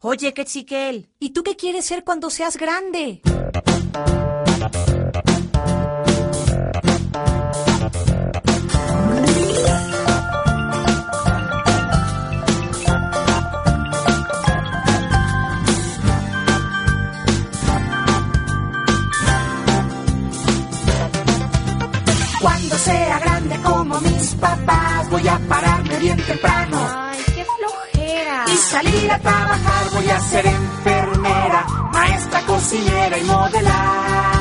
Oye, Quetzalcoatl, ¿y tú qué quieres ser cuando seas grande? Cuando sea grande como mis papás, voy a pararme bien temprano. Ay, qué flojera. Y salir a trabajar, voy a ser enfermera, maestra, cocinera y modelar.